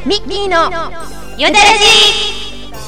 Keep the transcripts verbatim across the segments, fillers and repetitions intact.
ミッキーのよだらじ。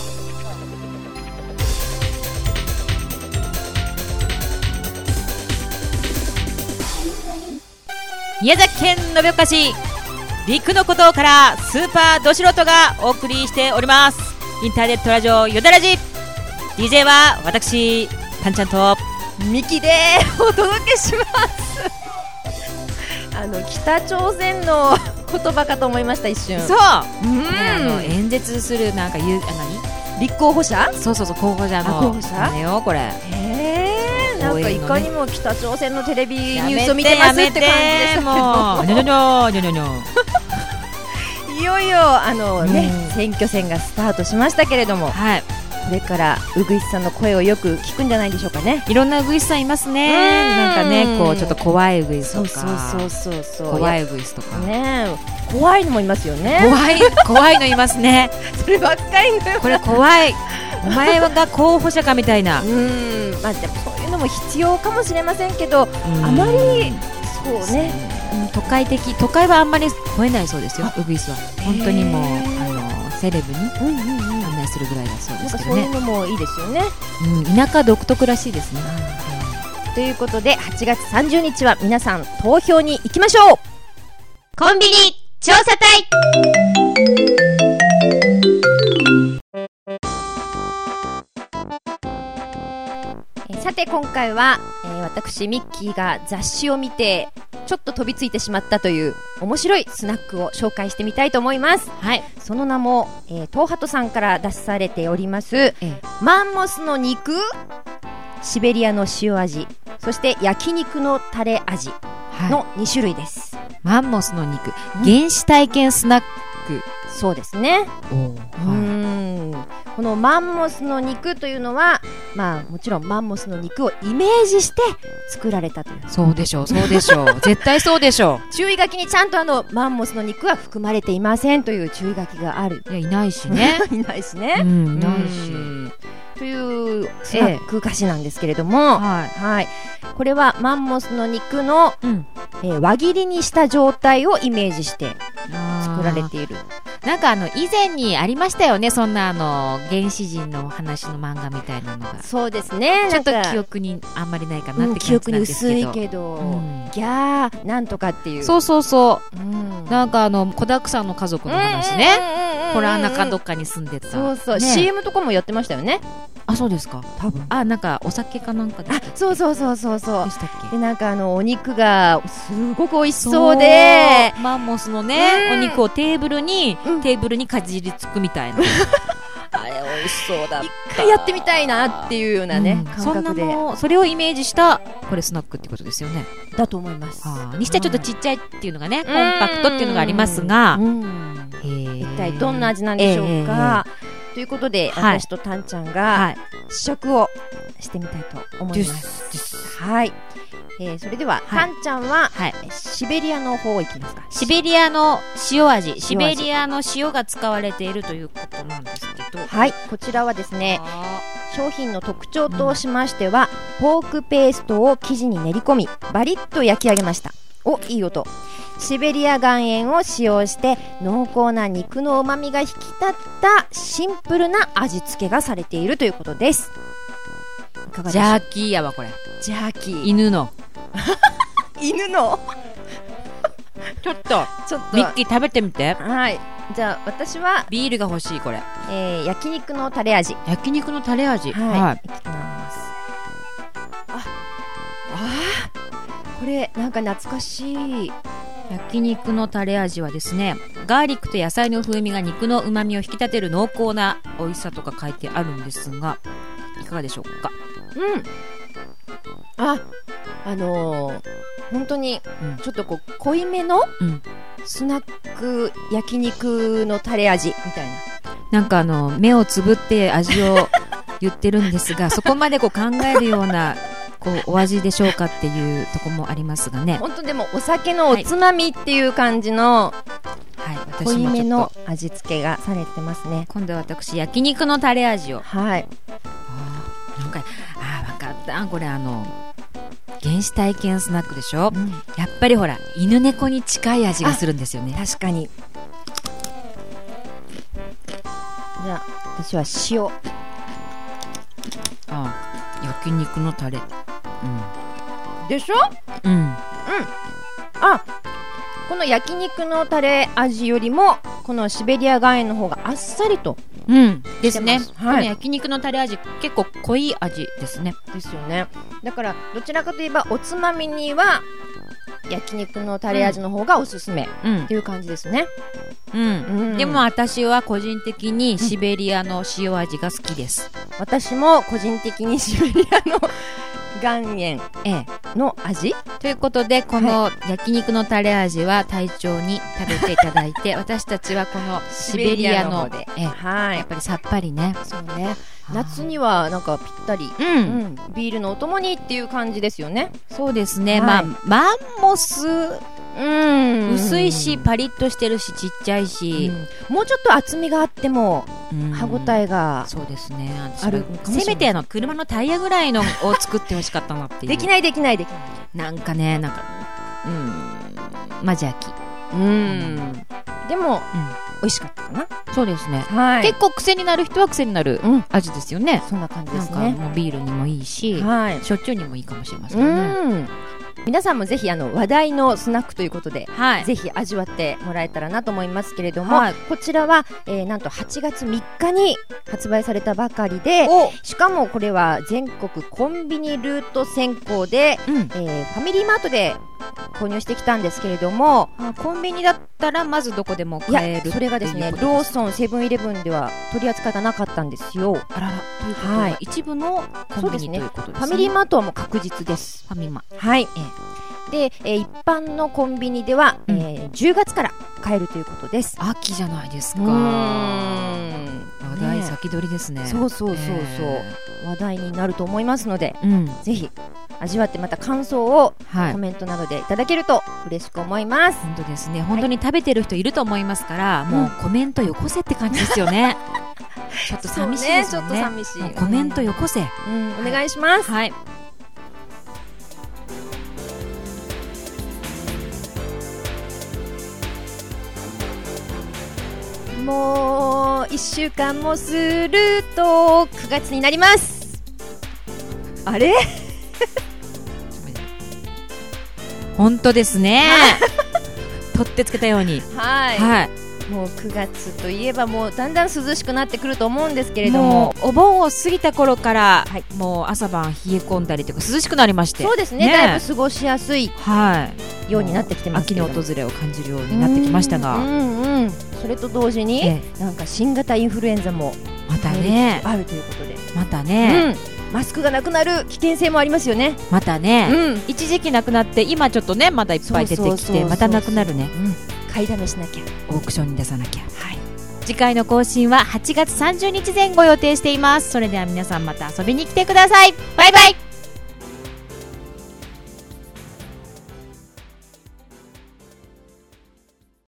宮崎県延岡市陸の孤島からスーパーど素人がお送りしております。インターネットラジオよだらじ。 ディージェー は私たんちゃんとミキでお届けしますあの北朝鮮の言葉かと思いました一瞬。 そう、 うん、 あの演説するなんか言うあ何立候補者。 そうそうそう候補者の候補者ねよこれ。 へー、なんかいかにも北朝鮮のテレビニュースを見てやめますってて感じですけどもうにょにょにょにょにょにょいよいよあの、ね、選挙戦がスタートしましたけれども、 はい、 これからウグイスさんの声をよく聞くんじゃないでしょうかね。 いろんなウグイスさんいますね。なんかねこうちょっと怖いウグイスとかそうそうそうそう怖いウグイスとかね、怖いのもいますよね。 怖い怖いのいますねそればっかりのこれ怖いお前が候補者かみたいなうーん、まあ、でもそういうのも必要かもしれませんけど、あまりそうね、 うん、都会的都会はあんまり吠えないそうですよウグイスは。本当にもうあのセレブに案内するぐらいだそうですけどね。 なんかそういうのもいいですよね、 うん、田舎独特らしいですね。 ということではちがつさんじゅうにちは皆さん投票に行きましょう。コンビニ調査隊。さて今回は、えー、私ミッキーが雑誌を見てちょっと飛びついてしまったという面白いスナックを紹介してみたいと思います。はい、その名も、えー、東ハトさんから出されております、ええ、マンモスの肉、シベリアの塩味、そして焼肉のタレ味のにしゅるいです、はい、 マンモスの肉、原始体験スナック。 そうですね。おー、うーん、このマンモスの肉というのは、まあもちろんマンモスの肉をイメージして作られたという。 そうでしょうそうでしょう絶対そうでしょう。 注意書きにちゃんとあのマンモスの肉は含まれていませんという注意書きがある。 いやいないしねいないしね、 うん、いないしというスナック菓子なんですけれども、ええ、はいはい、これはマンモスの肉の、うん、えー、輪切りにした状態をイメージして作られている。 なんかあの以前にありましたよね、そんなあの原始人の話の漫画みたいなのが。 そうですね、 ちょっと記憶にあんまりないかなって感じなんですけど、うん、記憶に薄いけど、うん、ギャーなんとかっていう。 そうそうそう、うん、なんかあの子だくさんの家族の話ね、ホラー中どっかに住んでた。 そうそう、ね、シーエム とかもやってましたよね。 あ、そうですか。 多分。 あ、なんかお酒かなんかで。 あ、そうそうそうそうそう。 でしたっけ。 で、なんかあのお肉がすごく美味しそうで、 マンモスのね、お肉をテーブルに、うん、テーブルにかじりつくみたいな。あれ美味しそうだった。 一回やってみたいなっていうようなね、うん、感覚で。 そんなのそれをイメージしたこれスナックってことですよね。 だと思います。 あ、にしてちょっとちっちゃいっていうのがね、コンパクトっていうのがありますが、うん、 一体どんな味なんでしょうか。ということで、はい、私とタンちゃんが試食をしてみたいと思います。はい、えー、それでは、はい、タンちゃんは、はい、シベリアの方いきますか。 シベリアの塩味、シベリアの塩が使われているということなんですけど、 はい、こちらはですね、商品の特徴としましては、うん、ポークペーストを生地に練り込みバリッと焼き上げました。お、いい音。シベリア岩塩を使用して濃厚な肉の旨味が引き立ったシンプルな味付けがされているということです。いかがでしょう。 ジャーキーやわこれ。 ジャーキー。 犬の犬のちょっとちょっとミッキー食べてみて。 はい、じゃあ私はビールが欲しいこれ、 えー、焼肉のタレ味。 焼肉のタレ味、 はい、はい、いきます。ああ、これなんか懐かしい。 焼肉のタレ味はですね、ガーリックと野菜の風味が肉の旨味を引き立てる濃厚な美味しさとか書いてあるんですが、いかがでしょうか。 うん、あ、あのー、本当にちょっとこう濃いめのスナック焼肉のタレ味みたいな、 なんかあの目をつぶって味を言ってるんですがそこまでこう考えるようなこうお味でしょうかっていうところもありますがね。 本当でもお酒のおつまみっていう感じの、はい、濃いめの味付けがされてますね。 今度は私焼肉のタレ味を。 はい。 あ、なんかあー分かった。これあの原始体験スナックでしょ、うん、やっぱりほら犬猫に近い味がするんですよね。 確かに。 じゃあ私は塩。 あ、焼肉のタレ。うん。 でしょ？ うん。うん。 あ、この焼肉のタレ味よりもこのシベリア岩塩の方があっさりと。 うんですね。 はい、 この焼肉のタレ味結構濃い味ですね。 ですよね。だからどちらかといえばおつまみには焼肉のタレ味の方がおすすめっていう感じですね。 うん。うんうん、でも私は個人的にシベリアの塩味が好きです。 うん、私も個人的にシベリアの岩塩の味、 ということで、この焼肉のタレ味は隊長に食べていただいて私たちはこのシベリアので、 ええ、はい、やっぱりさっぱりね。 そうね、夏にはなんかぴったり、うんうん、ビールのお供にっていう感じですよね。 そうですね、はい、まあマンモス、うん、薄いしパリッとしてるしちっちゃいし、 うん、もうちょっと厚みがあっても歯ごたえが、 そうですね、ある。せめてあの車のタイヤぐらいのを作ってほしかったなっていう。 できないできないできない。 なんかね、なんかうんマジ焼き、 うん、でも、うん、美味しかったかな。 そうですね、 はい、 結構癖になる人は癖になる味ですよね。 そんな感じですね。 なんかもうビールにもいいし、はい、焼酎にもいいかもしれませんね。うん、 皆さんもぜひあの話題のスナックということで、はい、ぜひ味わってもらえたらなと思いますけれども、はい、こちらは、えー、なんとはちがつみっかに発売されたばかりで、しかもこれは全国コンビニルート先行で、うん、えー、ファミリーマートで購入してきたんですけれども、 あ、コンビニだったらまずどこでも買える。いや、 それがですね、ローソン、セブンイレブンでは取り扱いがなかったんですよ。 あらら、ということは、はい、一部のコンビニということですね。 ファミリーマートはもう確実です。 ファミマ、 はい、えー、で、えー、一般のコンビニでは、うん、えー、じゅうがつから買えるということです。 秋じゃないですか。うーん、話題先取りですね。 そうそうそうそう、えー、話題になると思いますので、うん、ぜひ味わってまた感想をコメントなどでいただけると嬉しく思います。 本当ですね、本当に食べてる人いると思いますから、はい、もうコメントよこせって感じですよね。ちょっと寂しいですよね。 ちょっと寂しい。 コメントよこせ、 うん、お願いします。 はい、 もういっしゅうかんもするとくがつになります。あれ本当ですね。取ってつけたように、 はい、はい、もうくがつといえばもうだんだん涼しくなってくると思うんですけれども、もうお盆を過ぎた頃から、はい、もう朝晩冷え込んだりとか涼しくなりまして、 そうですね、ね、だいぶ過ごしやすい、 はい、 ようになってきてますけど、 秋の訪れを感じるようになってきましたが、 うんうんうん、それと同時に、ええ、なんか新型インフルエンザもまたねあるということで、 またね、 うん、マスクがなくなる危険性もありますよね。 またね、うん、一時期なくなって今ちょっとねまだいっぱい出てきてまたなくなるね、 うん、買いだめしなきゃ、 オークションに出さなきゃ、 はい、 次回の更新ははちがつさんじゅうにちぜん後予定しています。それでは皆さんまた遊びに来てください。バイバイ。